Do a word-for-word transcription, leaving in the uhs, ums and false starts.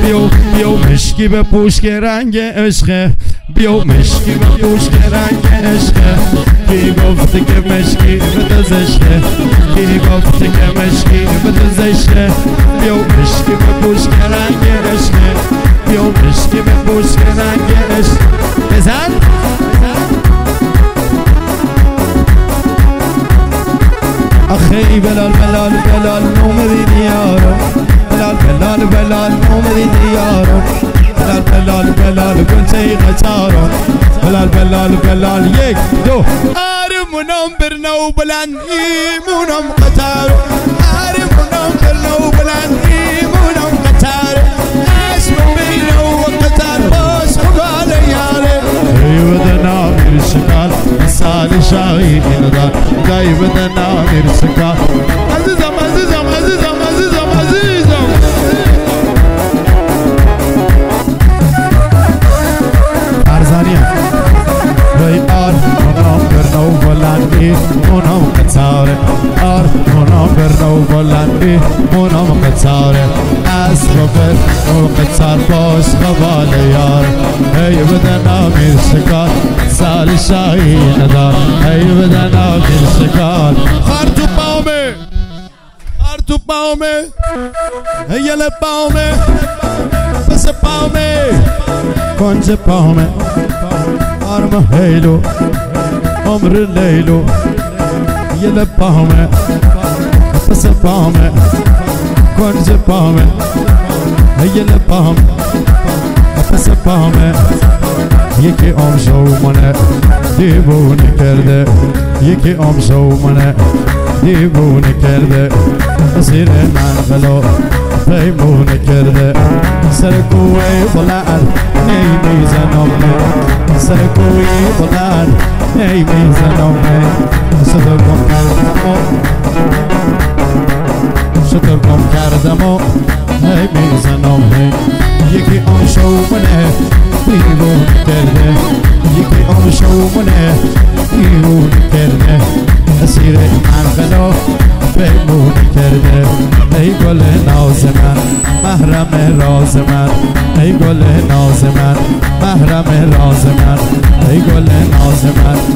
بیو بیو مشکی به پوش که رنگ عشقه، بیو مشکی به پوش که رنگ عشقه. کی گفته که مشکی به دزشته، کی گفته که مشکی به دزشته. بیو مشکی به پوش که رنگ عشقه، بیو مشکی به پوش که رنگ عشقه. بزن آخی بلال بلال بلال اومدی یارو، بلال بلال بلال اومدی یارو، بلال بلال بلال گلچه قطارو، بلال بلال بلال یک دو. آرمونم برنو بلند ایمونم قطارو، آرمونم برنو بلند ایمونم قطارو. اسم بینو و قطار باش خبال یاره. ایودنا میر شکال سال شاهی ندار، ایودنا میر شکال. عزیزم عزیزم عزیزم عزیزم عزیزم. ارزانیم وی آر منام برنو بلندی منام قطاره، آر منام برنو بلندی منام قطاره. اسب برنو قطار باش قبال یار. ای بدنا میر شکال سال شاهی ندار، ای بدنا میر شکال. خار تو پاومه، خار تو پاومه، هیل پاومه، بس پاومه، کنج پاومه. آرم هیلو عمر لیلو، یل پاومه، بس پاومه، کنج پاومه، هیل پاومه، بس پاومه. یکی آمشو منه دیوونه کرده، یکی آمشو منه دیوونه کرده. زیر من غلا پیمونه کرده. سرکوی بلند نیمیزنم من، سرکوی بلند نیمیزنم من. صدا گم کردم و صدا گم کردم و نیمیزنم من. یکی آمشو منه دیوونه کرده، یکی آمشو منه دیوونه کرده. اسیر من غلا پیمونه کرده. ای گل ناز من محرم راز من، ای گل ناز من محرم راز من، ای گل ناز من